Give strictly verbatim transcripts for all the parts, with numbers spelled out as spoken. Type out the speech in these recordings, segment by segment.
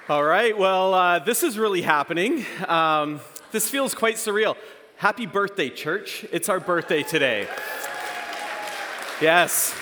All right, well, uh, this is really happening. Um, this feels quite surreal. Happy birthday, church. It's our birthday today. Yes.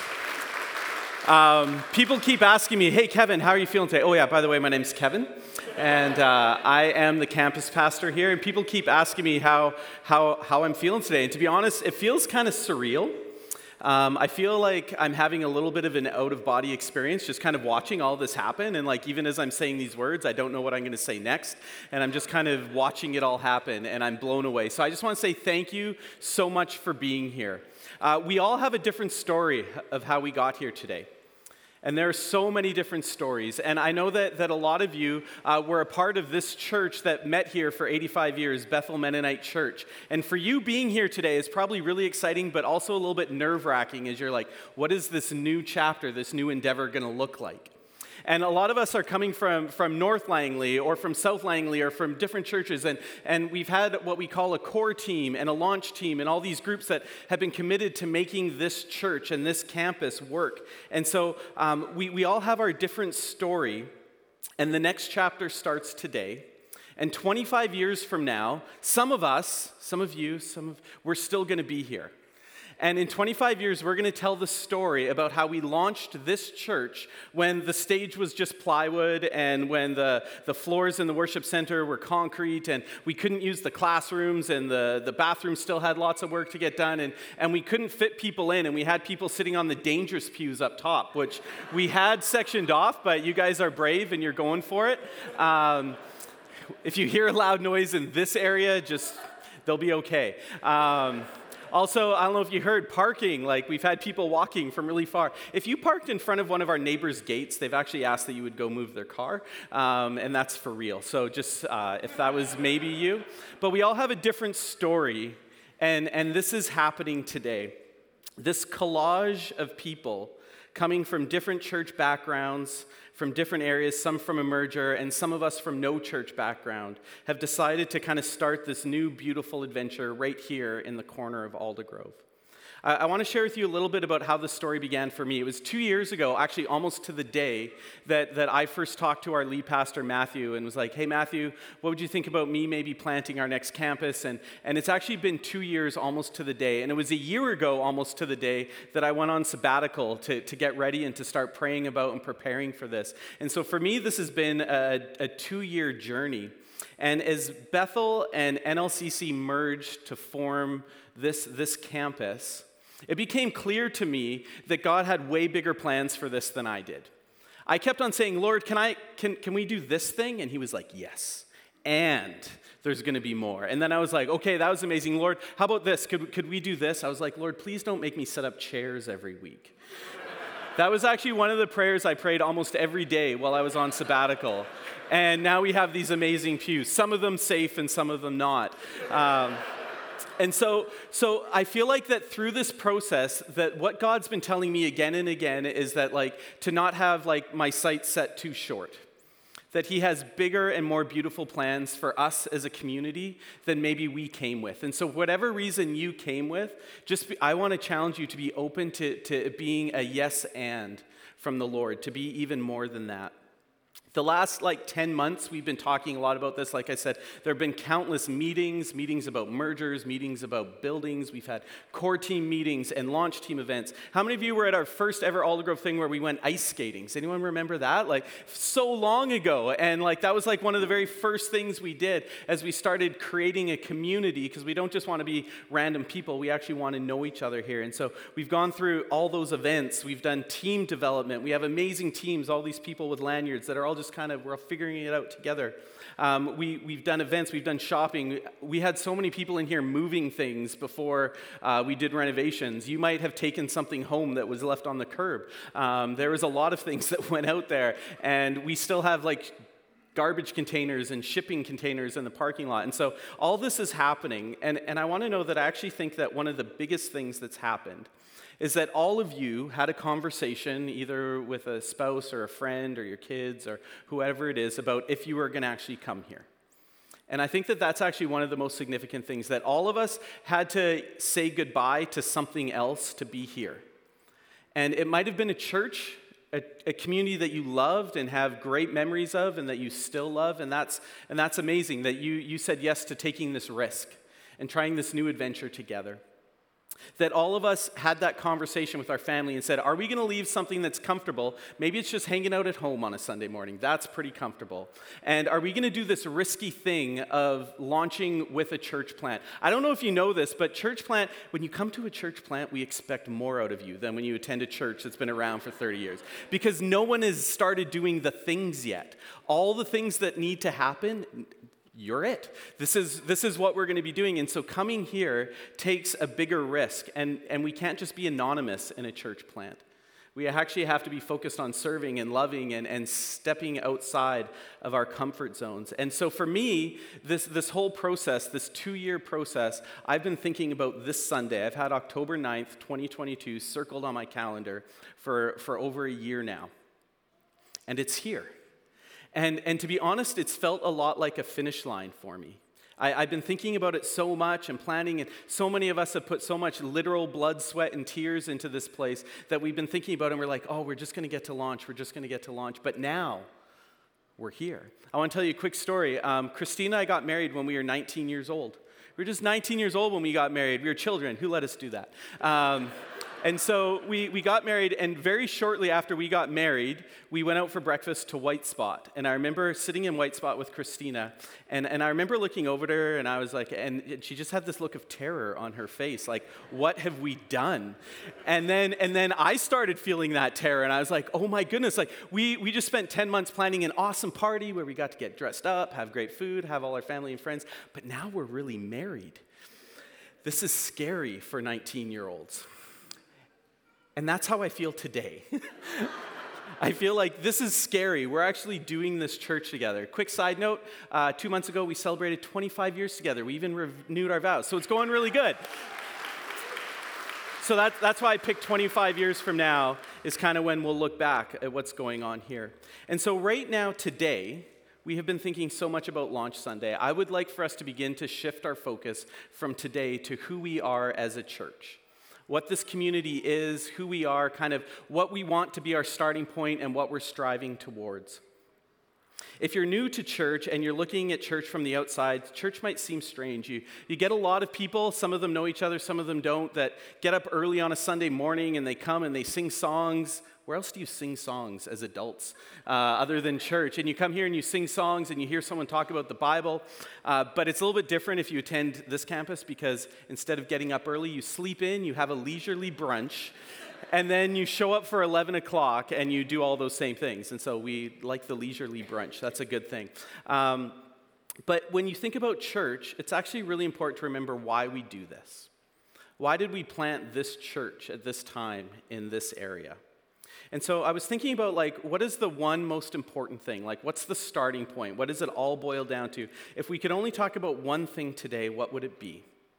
Um, people keep asking me, hey, Kevin, how are you feeling today? Oh, yeah, by the way, my name's Kevin, and uh, I am the campus pastor here, and people keep asking me how, how, how I'm feeling today. And to be honest, it feels kind of surreal. Um, I feel like I'm having a little bit of an out-of-body experience, just kind of watching all this happen, and like even as I'm saying these words, I don't know what I'm going to say next, and I'm just kind of watching it all happen, and I'm blown away. So I just want to say thank you so much for being here. Uh, we all have a different story of how we got here today. And there are so many different stories. And I know that, that a lot of you uh, were a part of this church that met here for eighty-five years, Bethel Mennonite Church. And for you being here today is probably really exciting, but also a little bit nerve-wracking as you're like, what is this new chapter, this new endeavor going to look like? And a lot of us are coming from, from North Langley or from South Langley or from different churches, and, and we've had what we call a core team and a launch team and all these groups that have been committed to making this church and this campus work. And so um, we, we all have our different story, and the next chapter starts today. And twenty-five years from now, some of us, some of you, some of, we're still going to be here. And in twenty-five years, we're going to tell the story about how we launched this church when the stage was just plywood and when the, the floors in the worship center were concrete and we couldn't use the classrooms and the, the bathrooms still had lots of work to get done and, and we couldn't fit people in and we had people sitting on the dangerous pews up top, which we had sectioned off, but you guys are brave and you're going for it. Um, if you hear a loud noise in this area, just, they'll be okay. Um, Also, I don't know if you heard parking, like we've had people walking from really far. If you parked in front of one of our neighbors' gates, they've actually asked that you would go move their car, um, and that's for real. So just uh, if that was maybe you. But we all have a different story, and, and this is happening today. This collage of people coming from different church backgrounds, from different areas, some from a merger, and some of us from no church background, have decided to kind of start this new beautiful adventure right here in the corner of Aldergrove. I, I want to share with you a little bit about how the story began for me. It was two years ago, actually almost to the day, that, that I first talked to our lead pastor, Matthew, and was like, hey, Matthew, what would you think about me maybe planting our next campus? And, and it's actually been two years almost to the day. And it was a year ago almost to the day that I went on sabbatical to, to get ready and to start praying about and preparing for this. And so for me, this has been a, a two-year journey. And as Bethel and N L C C merged to form this, this campus, it became clear to me that God had way bigger plans for this than I did. I kept on saying, Lord, can I can can we do this thing? And he was like, yes. And there's going to be more. And then I was like, okay, that was amazing. Lord, how about this? Could, could we do this? I was like, Lord, please don't make me set up chairs every week. That was actually one of the prayers I prayed almost every day while I was on sabbatical. And now we have these amazing pews, some of them safe and some of them not. Um, And so, so I feel like that through this process, that what God's been telling me again and again is that, like, to not have, like, my sights set too short. That he has bigger and more beautiful plans for us as a community than maybe we came with. And so whatever reason you came with, just be, I want to challenge you to be open to, to being a yes and from the Lord, to be even more than that. The last like ten months, we've been talking a lot about this. Like I said, there have been countless meetings, meetings about mergers, meetings about buildings. We've had core team meetings and launch team events. How many of you were at our first ever Aldergrove thing where we went ice skating? Does anyone remember that? Like so long ago. And like that was like one of the very first things we did as we started creating a community, because we don't just want to be random people. We actually want to know each other here. And so we've gone through all those events. We've done team development. We have amazing teams, all these people with lanyards that are all just kind of, we're all figuring it out together. Um, we, we've done events, we've done shopping. We had so many people in here moving things before uh, we did renovations. You might have taken something home that was left on the curb. Um, there was a lot of things that went out there, and we still have like garbage containers and shipping containers in the parking lot. And so all this is happening, and, and I want to know that I actually think that one of the biggest things that's happened is that all of you had a conversation either with a spouse or a friend or your kids or whoever it is about if you were going to actually come here. And I think that that's actually one of the most significant things, that all of us had to say goodbye to something else to be here. And it might have been a church, a, a community that you loved and have great memories of and that you still love, and that's and that's amazing that you you said yes to taking this risk and trying this new adventure together. That all of us had that conversation with our family and said, are we going to leave something that's comfortable? Maybe it's just hanging out at home on a Sunday morning. That's pretty comfortable. And are we going to do this risky thing of launching with a church plant? I don't know if you know this, but church plant, when you come to a church plant, we expect more out of you than when you attend a church that's been around for thirty years. Because no one has started doing the things yet. All the things that need to happen, you're it. This is this is what we're going to be doing. And so coming here takes a bigger risk. And, and we can't just be anonymous in a church plant. We actually have to be focused on serving and loving and, and stepping outside of our comfort zones. And so for me, this, this whole process, this two-year process, I've been thinking about this Sunday. I've had October ninth, twenty twenty-two circled on my calendar for, for over a year now. And it's here. And, and to be honest, it's felt a lot like a finish line for me. I, I've been thinking about it so much and planning, and so many of us have put so much literal blood, sweat, and tears into this place that we've been thinking about it, and we're like, oh, we're just going to get to launch, we're just going to get to launch. But now, we're here. I want to tell you a quick story. Um, Christina and I got married when we were nineteen years old. We were just nineteen years old when we got married. We were children. Who let us do that? Um, And so we, we got married, and very shortly after we got married, we went out for breakfast to White Spot. And I remember sitting in White Spot with Christina, and, and I remember looking over at her, and I was like, and she just had this look of terror on her face, like, what have we done? And then and then I started feeling that terror, and I was like, oh my goodness, like, we, we just spent ten months planning an awesome party where we got to get dressed up, have great food, have all our family and friends, but now we're really married. This is scary for nineteen-year-olds. And that's how I feel today. I feel like this is scary. We're actually doing this church together. Quick side note, uh, two months ago we celebrated twenty-five years together. We even renewed our vows, so it's going really good. So that, that's why I picked twenty-five years from now is kind of when we'll look back at what's going on here. And so right now, today, we have been thinking so much about Launch Sunday. I would like for us to begin to shift our focus from today to who we are as a church. What this community is, who we are, kind of what we want to be our starting point and what we're striving towards. If you're new to church and you're looking at church from the outside, church might seem strange. You, you get a lot of people, some of them know each other, some of them don't, that get up early on a Sunday morning and they come and they sing songs. Where else do you sing songs as adults uh, other than church? And you come here and you sing songs and you hear someone talk about the Bible. Uh, but it's a little bit different if you attend this campus because instead of getting up early, you sleep in, you have a leisurely brunch, and then you show up for eleven o'clock and you do all those same things. And so we like the leisurely brunch. That's a good thing. Um, but when you think about church, it's actually really important to remember why we do this. Why did we plant this church at this time in this area? And so I was thinking about, like, what is the one most important thing? Like, what's the starting point? What does it all boil down to? If we could only talk about one thing today, what would it be?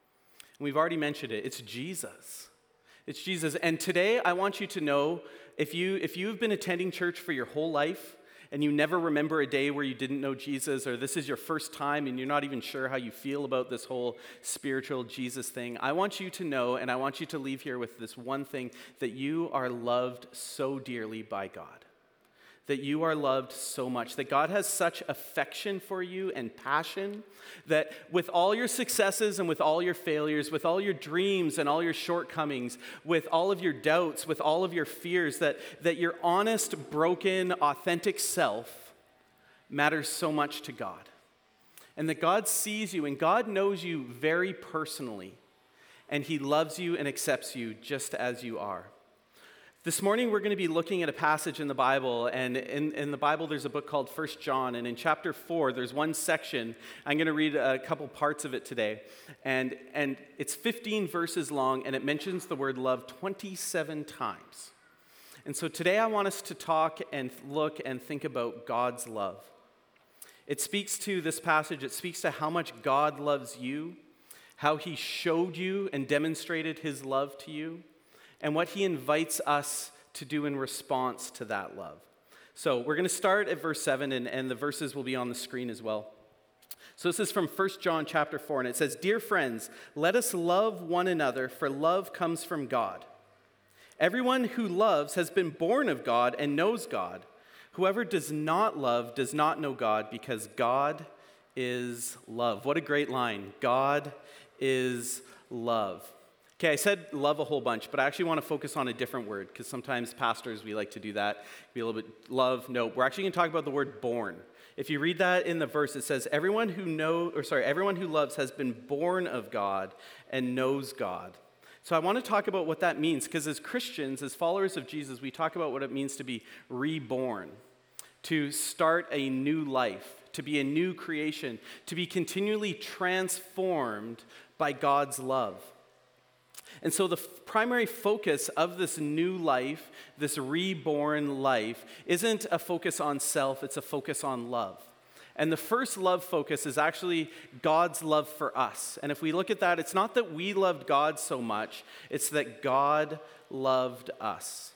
And we've already mentioned it. It's Jesus. It's Jesus. And today, I want you to know, if you if you've been attending church for your whole life, and you never remember a day where you didn't know Jesus, or this is your first time and you're not even sure how you feel about this whole spiritual Jesus thing, I want you to know, and I want you to leave here with this one thing, that you are loved so dearly by God. That you are loved so much, that God has such affection for you and passion, that with all your successes and with all your failures, with all your dreams and all your shortcomings, with all of your doubts, with all of your fears, that, that your honest, broken, authentic self matters so much to God. And that God sees you and God knows you very personally, and He loves you and accepts you just as you are. This morning, we're going to be looking at a passage in the Bible, and in, in the Bible, there's a book called First John, and in chapter four, there's one section. I'm going to read a couple parts of it today, and, and it's fifteen verses long, and it mentions the word love twenty-seven times. And so today, I want us to talk and look and think about God's love. It speaks to this passage, it speaks to how much God loves you, how He showed you and demonstrated His love to you, and what He invites us to do in response to that love. So we're going to start at verse seven, and, and the verses will be on the screen as well. So this is from First John chapter four, and it says, "Dear friends, let us love one another, for love comes from God. Everyone who loves has been born of God and knows God. Whoever does not love does not know God, because God is love. What a great line. God is love. Okay, I said love a whole bunch, but I actually want to focus on a different word, because sometimes pastors, we like to do that. Be a little bit love. No, we're actually going to talk about the word born. If you read that in the verse, it says, everyone who know, or sorry, everyone who loves has been born of God and knows God. So I want to talk about what that means, because as Christians, as followers of Jesus, we talk about what it means to be reborn, to start a new life, to be a new creation, to be continually transformed by God's love. And so the f- primary focus of this new life, this reborn life, isn't a focus on self, it's a focus on love. And the first love focus is actually God's love for us. And if we look at that, it's not that we loved God so much, it's that God loved us.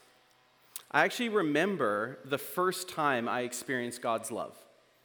I actually remember the first time I experienced God's love.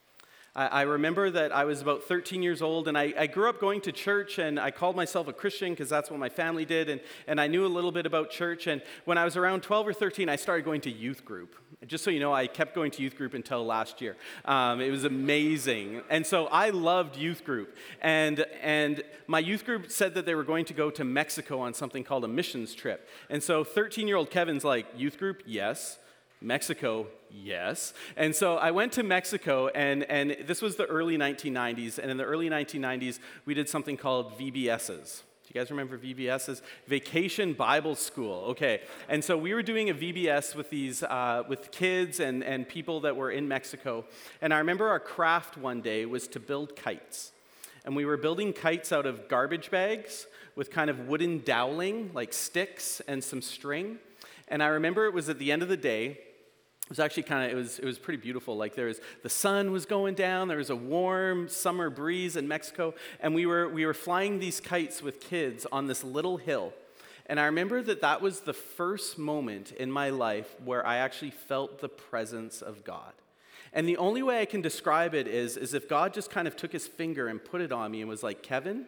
I remember that I was about thirteen years old, and I, I grew up going to church, and I called myself a Christian because that's what my family did, and, and I knew a little bit about church. And when I was around twelve or thirteen, I started going to youth group. Just so you know, I kept going to youth group until last year. Um, it was amazing. And so I loved youth group. And, and my youth group said that they were going to go to Mexico on something called a missions trip. And so thirteen-year-old Kevin's like, youth group? Yes. Mexico, yes. And so I went to Mexico, and, and this was the early nineteen nineties, and in the early nineteen nineties, we did something called V B S's. Do you guys remember V B S's? Vacation Bible School, okay. And so we were doing a V B S with these, uh, with kids and, and people that were in Mexico, and I remember our craft one day was to build kites. And we were building kites out of garbage bags with kind of wooden doweling, like sticks and some string. And I remember it was at the end of the day. It was actually kind of, it was it was pretty beautiful. Like there was, the sun was going down, there was a warm summer breeze in Mexico, and we were we were flying these kites with kids on this little hill. And I remember that that was the first moment in my life where I actually felt the presence of God. And the only way I can describe it is, is if God just kind of took his finger and put it on me and was like, Kevin,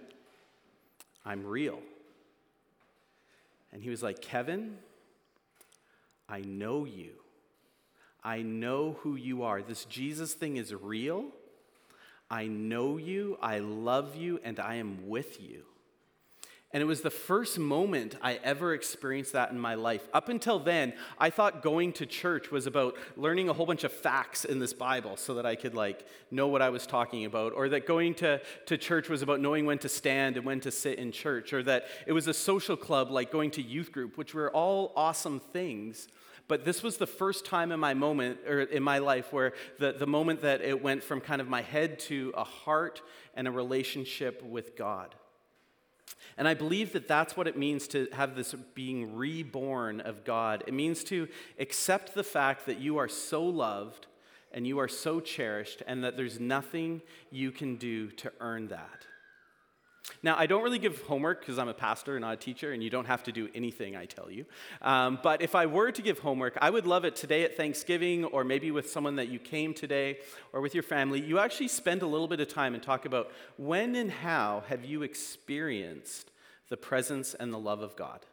I'm real. And he was like, Kevin, I know you. I know who you are. This Jesus thing is real. I know you, I love you, and I am with you. And it was the first moment I ever experienced that in my life. Up until then, I thought going to church was about learning a whole bunch of facts in this Bible so that I could like know what I was talking about, or that going to, to church was about knowing when to stand and when to sit in church, or that it was a social club like going to youth group, which were all awesome things. But this was the first time in my moment, or in my life, where the, the moment that it went from kind of my head to a heart and a relationship with God. And I believe that that's what it means to have this being reborn of God. It means to accept the fact that you are so loved and you are so cherished, and that there's nothing you can do to earn that. Now, I don't really give homework because I'm a pastor and not a teacher, and you don't have to do anything I tell you. Um, but if I were to give homework, I would love it today at Thanksgiving, or maybe with someone that you came today, or with your family. You actually spend a little bit of time and talk about when and how have you experienced the presence and the love of God.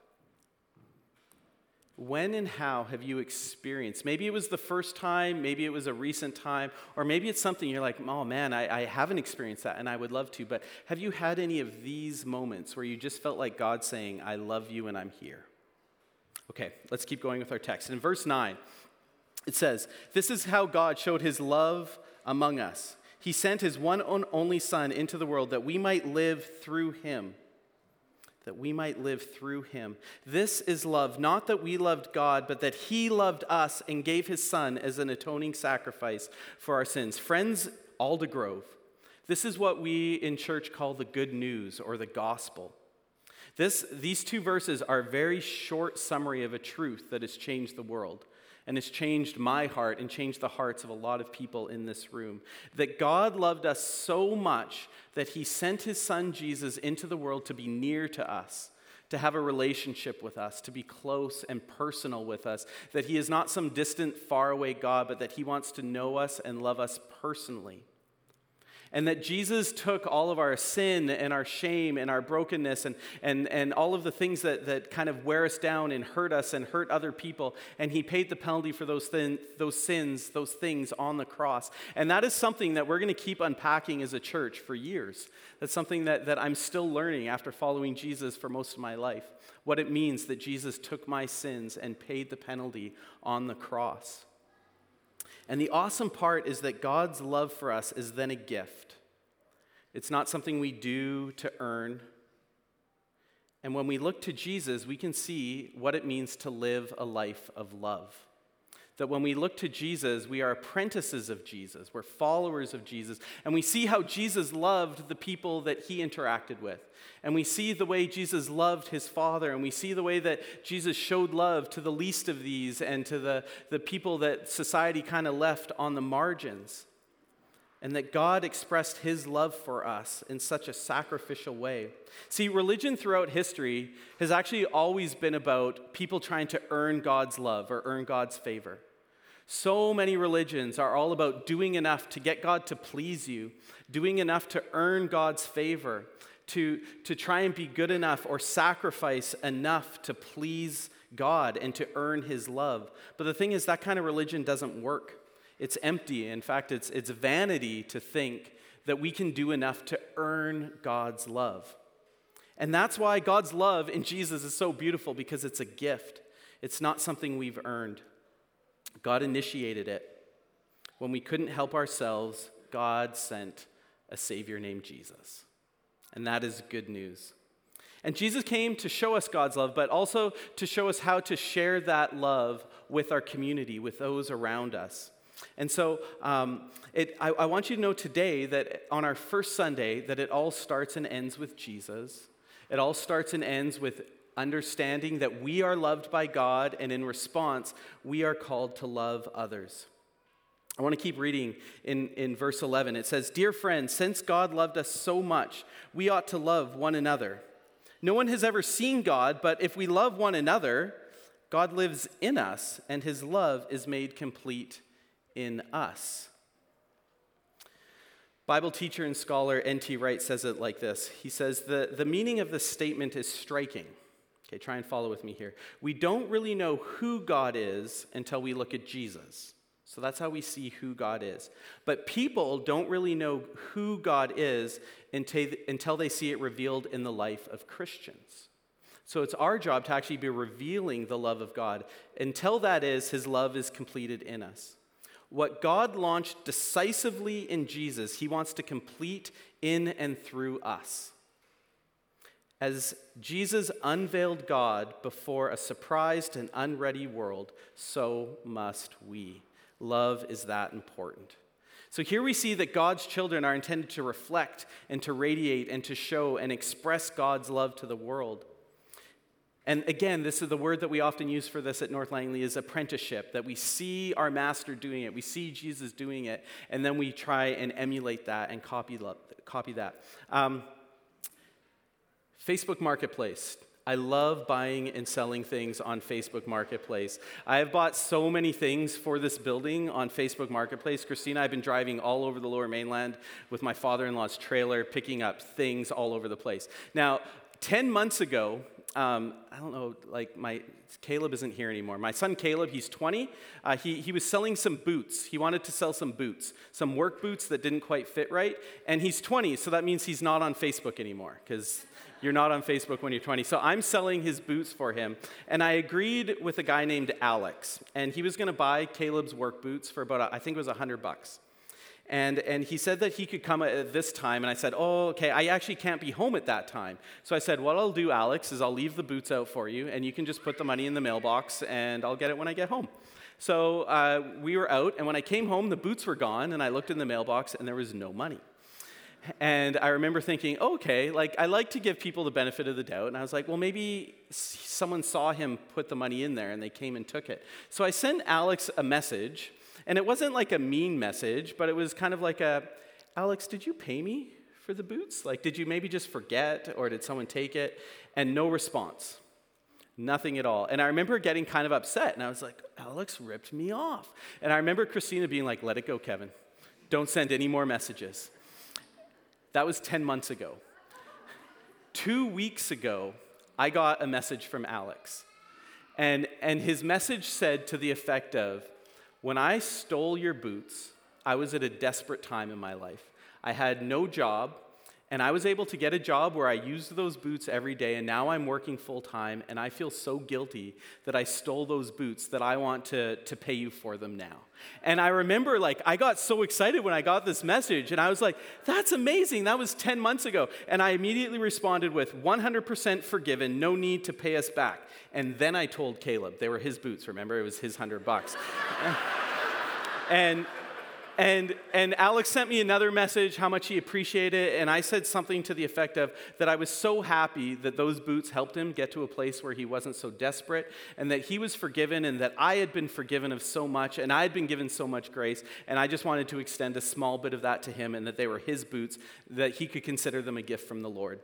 When and how have you experienced? Maybe it was the first time, maybe it was a recent time, or maybe it's something you're like, oh man, I, I haven't experienced that and I would love to. But have you had any of these moments where you just felt like God saying, I love you and I'm here? Okay, let's keep going with our text. In verse nine, it says, this is how God showed his love among us. He sent his one and only Son into the world that we might live through him. That we might live through him. This is love, not that we loved God, but that he loved us and gave his Son as an atoning sacrifice for our sins. Friends, Aldergrove, this is what we in church call the good news or the gospel. This, these two verses are a very short summary of a truth that has changed the world and has changed my heart and changed the hearts of a lot of people in this room. That God loved us so much that he sent his Son Jesus into the world to be near to us, to have a relationship with us, to be close and personal with us. That he is not some distant, faraway God, but that he wants to know us and love us personally. And that Jesus took all of our sin and our shame and our brokenness and, and, and all of the things that, that kind of wear us down and hurt us and hurt other people. And he paid the penalty for those, thin, those sins, those things on the cross. And that is something that we're going to keep unpacking as a church for years. That's something that, that I'm still learning after following Jesus for most of my life. What it means that Jesus took my sins and paid the penalty on the cross. And the awesome part is that God's love for us is then a gift. It's not something we do to earn. And when we look to Jesus, we can see what it means to live a life of love. That when we look to Jesus, we are apprentices of Jesus. We're followers of Jesus. And we see how Jesus loved the people that he interacted with. And we see the way Jesus loved his Father. And we see the way that Jesus showed love to the least of these and to the, the people that society kind of left on the margins. And that God expressed his love for us in such a sacrificial way. See, religion throughout history has actually always been about people trying to earn God's love or earn God's favor. So many religions are all about doing enough to get God to please you, doing enough to earn God's favor, to, to try and be good enough or sacrifice enough to please God and to earn his love. But the thing is, that kind of religion doesn't work. It's empty. In fact, it's, it's vanity to think that we can do enough to earn God's love. And that's why God's love in Jesus is so beautiful, because it's a gift. It's not something we've earned. God initiated it. When we couldn't help ourselves, God sent a Savior named Jesus. And that is good news. And Jesus came to show us God's love, but also to show us how to share that love with our community, with those around us. And so um, it, I, I want you to know today that on our first Sunday, that it all starts and ends with Jesus. It all starts and ends with understanding that we are loved by God, and in response, we are called to love others. I want to keep reading in, in verse eleven. It says, "Dear friends, since God loved us so much, we ought to love one another. No one has ever seen God, but if we love one another, God lives in us, and his love is made complete in us." Bible teacher and scholar N T Wright says it like this. He says, the, the meaning of this statement is striking. Okay, try and follow with me here. We don't really know who God is until we look at Jesus. So that's how we see who God is. But people don't really know who God is until, until they see it revealed in the life of Christians. So it's our job to actually be revealing the love of God. Until that is, his love is completed in us. What God launched decisively in Jesus, he wants to complete in and through us. As Jesus unveiled God before a surprised and unready world, so must we. Love is that important. So here we see that God's children are intended to reflect and to radiate and to show and express God's love to the world. And again, this is the word that we often use for this at North Langley is apprenticeship, that we see our master doing it, we see Jesus doing it, and then we try and emulate that and copy, copy that. Um, Facebook Marketplace. I love buying and selling things on Facebook Marketplace. I have bought so many things for this building on Facebook Marketplace. Christina, I've been driving all over the Lower Mainland with my father-in-law's trailer, picking up things all over the place. Now, ten months ago, um, I don't know, like my, Caleb isn't here anymore. My son Caleb, he's twenty. Uh, he, he was selling some boots. He wanted to sell some boots, some work boots that didn't quite fit right. And he's twenty, so that means he's not on Facebook anymore, because you're not on Facebook when you're twenty. So I'm selling his boots for him. And I agreed with a guy named Alex. And he was going to buy Caleb's work boots for about, I think it was one hundred bucks. And, and he said that he could come at this time. And I said, oh, okay, I actually can't be home at that time. So I said, what I'll do, Alex, is I'll leave the boots out for you. And you can just put the money in the mailbox. And I'll get it when I get home. So uh, we were out. And when I came home, the boots were gone. And I looked in the mailbox, and there was no money. And I remember thinking, okay, like I like to give people the benefit of the doubt. And I was like, well, maybe someone saw him put the money in there and they came and took it. So I sent Alex a message, and it wasn't like a mean message, but it was kind of like a, Alex, did you pay me for the boots? Like, did you maybe just forget, or did someone take it? And no response. Nothing at all. And I remember getting kind of upset, and I was like, Alex ripped me off. And I remember Christina being like, let it go, Kevin. Don't send any more messages. That was ten months ago. Two weeks ago, I got a message from Alex. And, and his message said to the effect of, when I stole your boots, I was at a desperate time in my life. I had no job, and I was able to get a job where I used those boots every day, and now I'm working full-time, and I feel so guilty that I stole those boots that I want to, to pay you for them now. And I remember, like, I got so excited when I got this message, and I was like, that's amazing. That was ten months ago. And I immediately responded with one hundred percent forgiven, no need to pay us back. And then I told Caleb, they were his boots, remember? It was his hundred bucks. and... And and Alex sent me another message, how much he appreciated it, and I said something to the effect of that I was so happy that those boots helped him get to a place where he wasn't so desperate, and that he was forgiven, and that I had been forgiven of so much, and I had been given so much grace, and I just wanted to extend a small bit of that to him, and that they were his boots, that he could consider them a gift from the Lord.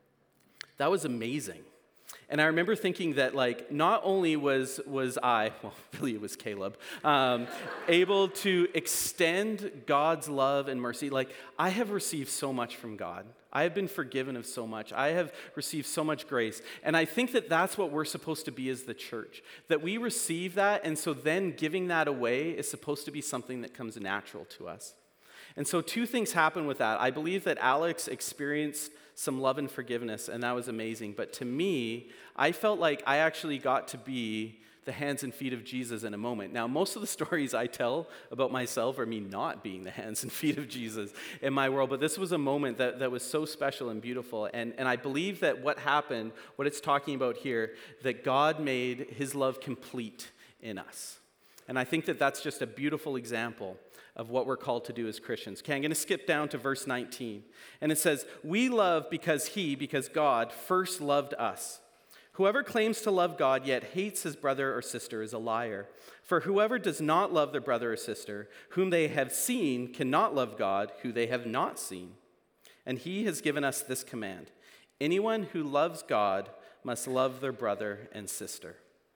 That was amazing. And I remember thinking that, like, not only was was I, well, really it was Caleb, um, able to extend God's love and mercy. Like, I have received so much from God. I have been forgiven of so much. I have received so much grace. And I think that that's what we're supposed to be as the church, that we receive that, and so then giving that away is supposed to be something that comes natural to us. And so two things happen with that. I believe that Alex experienced some love and forgiveness, and that was amazing. But to me, I felt like I actually got to be the hands and feet of Jesus in a moment. Now, most of the stories I tell about myself are me not being the hands and feet of Jesus in my world, but this was a moment that, that was so special and beautiful. And, and I believe that what happened, what it's talking about here, that God made his love complete in us. And I think that that's just a beautiful example of what we're called to do as Christians. Okay, I'm going to skip down to verse nineteen. And it says, we love because he, because God, first loved us. Whoever claims to love God yet hates his brother or sister is a liar. For whoever does not love their brother or sister, whom they have seen, cannot love God, who they have not seen. And he has given us this command: anyone who loves God must love their brother and sister.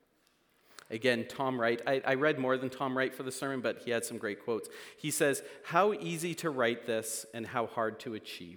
Again, Tom Wright, I, I read more than Tom Wright for the sermon, but he had some great quotes. He says, how easy to write this and how hard to achieve.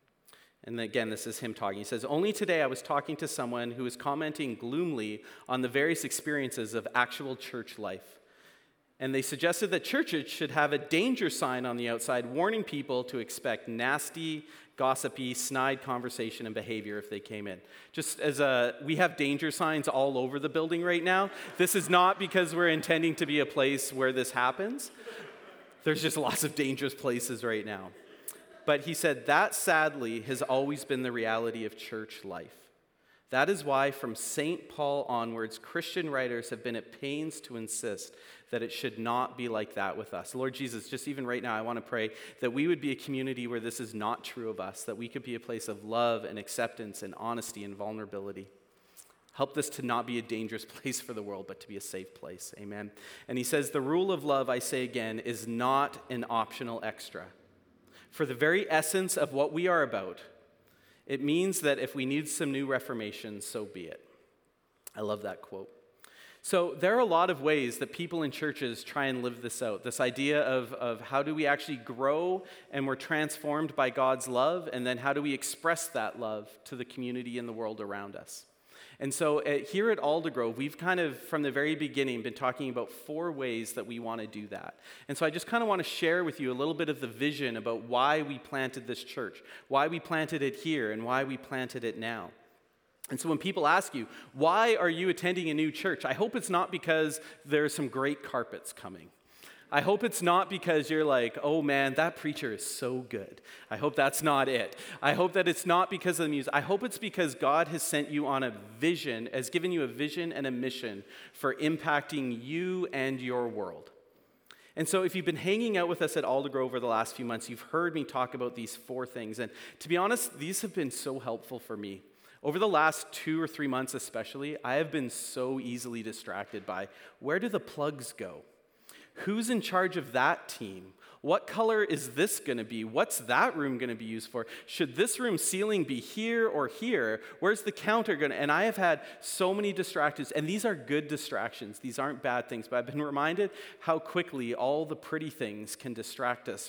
And again, this is him talking. He says, only today I was talking to someone who was commenting gloomily on the various experiences of actual church life. And they suggested that churches should have a danger sign on the outside warning people to expect nasty, gossipy, snide conversation and behavior if they came in. Just as a, we have danger signs all over the building right now. This is not because we're intending to be a place where this happens. There's just lots of dangerous places right now. But he said that sadly has always been the reality of church life. That is why from Saint Paul onwards, Christian writers have been at pains to insist that it should not be like that with us. Lord Jesus, just even right now, I want to pray that we would be a community where this is not true of us, that we could be a place of love and acceptance and honesty and vulnerability. Help this to not be a dangerous place for the world, but to be a safe place. Amen. And he says, the rule of love, I say again, is not an optional extra. For the very essence of what we are about, it means that if we need some new reformation, so be it. I love that quote. So there are a lot of ways that people in churches try and live this out, this idea of, of how do we actually grow and we're transformed by God's love, and then how do we express that love to the community and the world around us. And so uh, here at Aldergrove, we've kind of, from the very beginning, been talking about four ways that we want to do that. And so I just kind of want to share with you a little bit of the vision about why we planted this church, why we planted it here, and why we planted it now. And so when people ask you, why are you attending a new church? I hope it's not because there's some great carpets coming. I hope it's not because you're like, oh man, that preacher is so good. I hope that's not it. I hope that it's not because of the music. I hope it's because God has sent you on a vision, has given you a vision and a mission for impacting you and your world. And so if you've been hanging out with us at Aldergrove over the last few months, you've heard me talk about these four things. And to be honest, these have been so helpful for me. Over the last two or three months especially, I have been so easily distracted by, where do the plugs go? Who's in charge of that team? What color is this going to be? What's that room going to be used for? Should this room ceiling be here or here? Where's the counter going to? And I have had so many distractions, and these are good distractions. These aren't bad things, but I've been reminded how quickly all the pretty things can distract us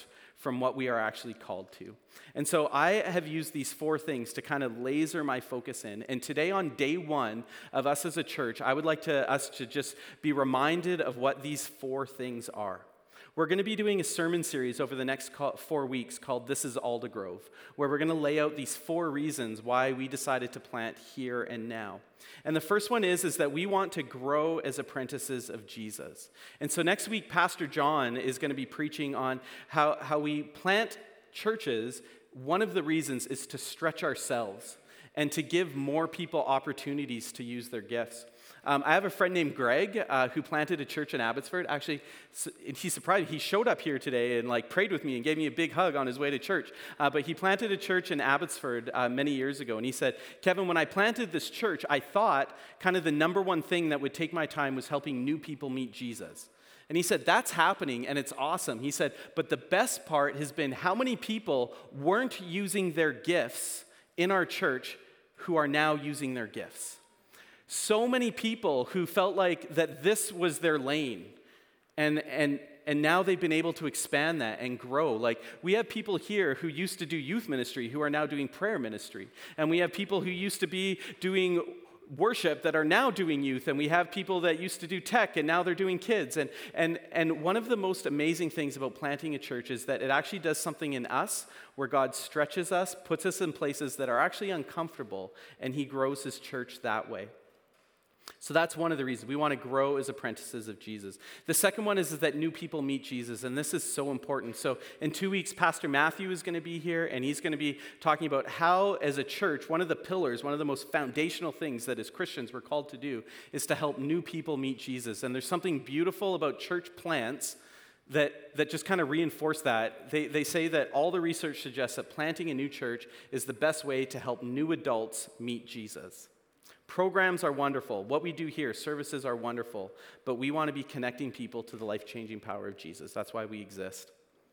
from what we are actually called to. And so I have used these four things to kind of laser my focus in. And today on day one of us as a church, I would like to us to just be reminded of what these four things are. We're going to be doing a sermon series over the next four weeks called This is Aldergrove, where we're going to lay out these four reasons why we decided to plant here and now. And the first one is, is that we want to grow as apprentices of Jesus. And so next week, Pastor John is going to be preaching on how, how we plant churches. One of the reasons is to stretch ourselves and to give more people opportunities to use their gifts. Um, I have a friend named Greg uh, who planted a church in Abbotsford. Actually, he's surprised. He showed up here today and like prayed with me and gave me a big hug on his way to church. Uh, but he planted a church in Abbotsford uh, many years ago. And he said, Kevin, when I planted this church, I thought kind of the number one thing that would take my time was helping new people meet Jesus. And he said, that's happening, and it's awesome. He said, but the best part has been how many people weren't using their gifts in our church who are now using their gifts. So many people who felt like that this was their lane, and and and now they've been able to expand that and grow. Like, we have people here who used to do youth ministry who are now doing prayer ministry. And we have people who used to be doing worship that are now doing youth, and we have people that used to do tech and now they're doing kids. And and and one of the most amazing things about planting a church is that it actually does something in us where God stretches us, puts us in places that are actually uncomfortable, and he grows his church that way. So that's one of the reasons. We want to grow as apprentices of Jesus. The second one is, is that new people meet Jesus, and this is so important. So in two weeks, Pastor Matthew is going to be here, and he's going to be talking about how, as a church, one of the pillars, one of the most foundational things that as Christians we're called to do is to help new people meet Jesus. And there's something beautiful about church plants that, that just kind of reinforce that. They, they say that all the research suggests that planting a new church is the best way to help new adults meet Jesus. Programs are wonderful. What we do here, services are wonderful, but we want to be connecting people to the life-changing power of Jesus. That's why we exist.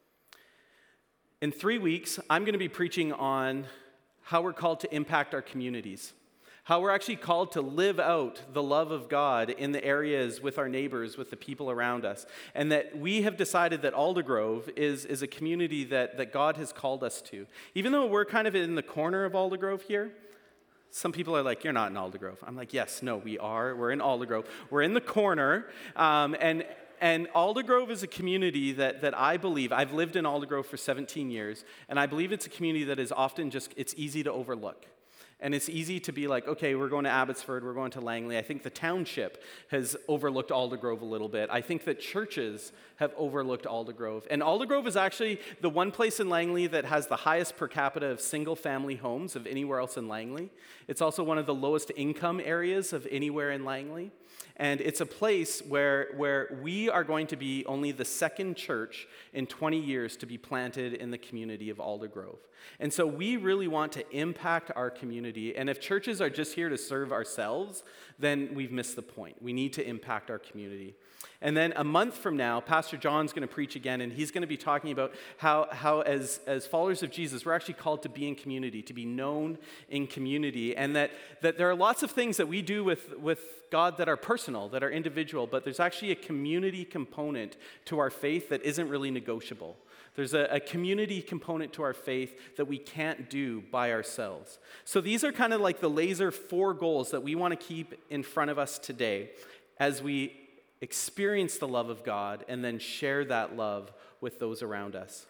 In three weeks, I'm going to be preaching on how we're called to impact our communities, how we're actually called to live out the love of God in the areas with our neighbors, with the people around us, and that we have decided that Aldergrove is, is a community that, that God has called us to. Even though we're kind of in the corner of Aldergrove here, some people are like, you're not in Aldergrove. I'm like, yes, no, we are. We're in Aldergrove. We're in the corner. Um, and and Aldergrove is a community that, that I believe, I've lived in Aldergrove for seventeen years, and I believe it's a community that is often just, it's easy to overlook. And it's easy to be like, okay, we're going to Abbotsford, we're going to Langley. I think the township has overlooked Aldergrove a little bit. I think that churches have overlooked Aldergrove. And Aldergrove is actually the one place in Langley that has the highest per capita of single-family homes of anywhere else in Langley. It's also one of the lowest income areas of anywhere in Langley. And it's a place where, where we are going to be only the second church in twenty years to be planted in the community of Aldergrove. And so we really want to impact our community. And if churches are just here to serve ourselves, then we've missed the point. We need to impact our community. And then a month from now, Pastor John's going to preach again, and he's going to be talking about how, how as, as followers of Jesus, we're actually called to be in community, to be known in community, and that, that there are lots of things that we do with, with God that are personal, that are individual, but there's actually a community component to our faith that isn't really negotiable. There's a, a community component to our faith that we can't do by ourselves. So these are kind of like the laser four goals that we want to keep in front of us today as we experience the love of God and then share that love with those around us.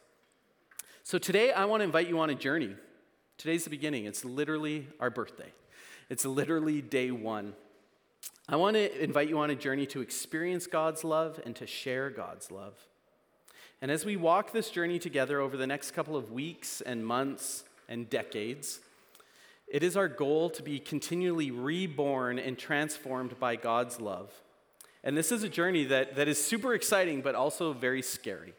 So today I want to invite you on a journey. Today's the beginning. It's literally our birthday. It's literally day one. I want to invite you on a journey to experience God's love and to share God's love. And as we walk this journey together over the next couple of weeks and months and decades, it is our goal to be continually reborn and transformed by God's love. And this is a journey that, that is super exciting, but also very scary.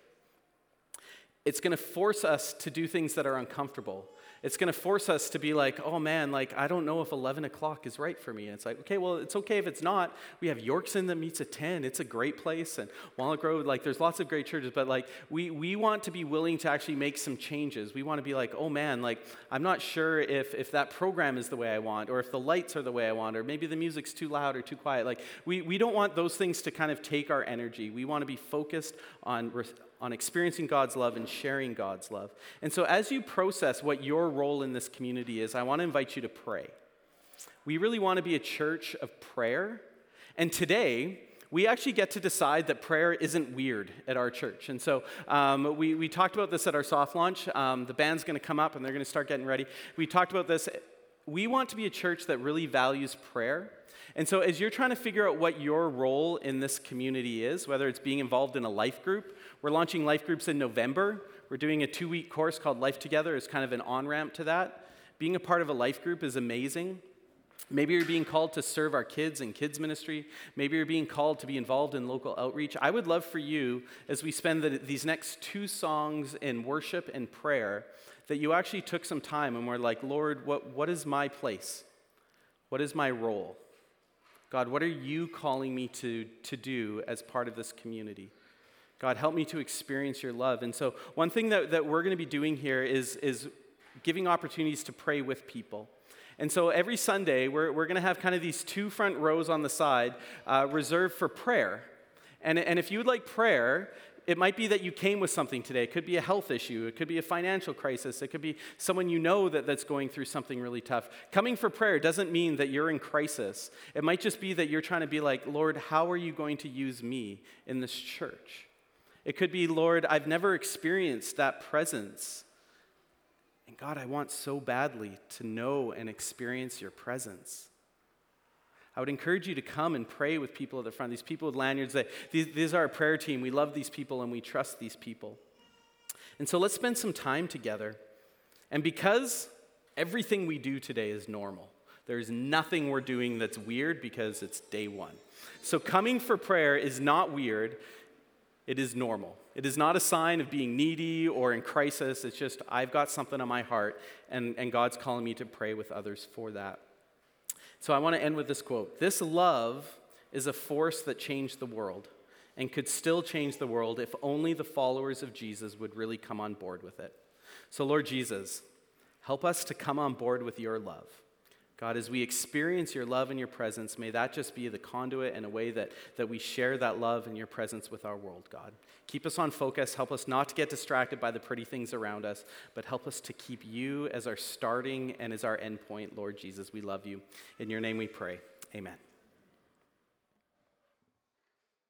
It's going to force us to do things that are uncomfortable. It's going to force us to be like, oh man, like, I don't know if eleven o'clock is right for me. And it's like, okay, well, it's okay if it's not. We have Yorkson that meets at ten. It's a great place. And Walnut Grove, like, there's lots of great churches. But, like, we, we want to be willing to actually make some changes. We want to be like, oh man, like, I'm not sure if, if that program is the way I want, or if the lights are the way I want, or maybe the music's too loud or too quiet. Like, we, we don't want those things to kind of take our energy. We want to be focused on on experiencing God's love and sharing God's love. And so as you process what your role in this community is, I want to invite you to pray. We really want to be a church of prayer. And today, we actually get to decide that prayer isn't weird at our church. And so um, we, we talked about this at our soft launch. Um, the band's going to come up and they're going to start getting ready. We talked about this. We want to be a church that really values prayer. And so as you're trying to figure out what your role in this community is, whether it's being involved in a life group, we're launching life groups in November. We're doing a two-week course called Life Together as kind of an on-ramp to that. Being a part of a life group is amazing. Maybe you're being called to serve our kids in kids ministry. Maybe you're being called to be involved in local outreach. I would love for you, as we spend the, these next two songs in worship and prayer, that you actually took some time and were like, Lord, what, what is my place? What is my role? God, what are you calling me to, to do as part of this community? God, help me to experience your love. And so one thing that, that we're going to be doing here is, is giving opportunities to pray with people. And so every Sunday, we're, we're going to have kind of these two front rows on the side uh, reserved for prayer. And, and if you would like prayer, it might be that you came with something today. It could be a health issue. It could be a financial crisis. It could be someone you know that, that's going through something really tough. Coming for prayer doesn't mean that you're in crisis. It might just be that you're trying to be like, Lord, how are you going to use me in this church? It could be, Lord, I've never experienced that presence. And God, I want so badly to know and experience your presence. I would encourage you to come and pray with people at the front. These people with lanyards, they, these, these are our prayer team. We love these people and we trust these people. And so let's spend some time together. And because everything we do today is normal, there's nothing we're doing that's weird because it's day one. So coming for prayer is not weird. It is normal. It is not a sign of being needy or in crisis. It's just, I've got something on my heart, and, and God's calling me to pray with others for that. So I want to end with this quote. This love is a force that changed the world and could still change the world if only the followers of Jesus would really come on board with it. So Lord Jesus, help us to come on board with your love. God, as we experience your love and your presence, may that just be the conduit and a way that, that we share that love and your presence with our world, God. Keep us on focus. Help us not to get distracted by the pretty things around us, but help us to keep you as our starting and as our end point, Lord Jesus. We love you. In your name we pray. Amen.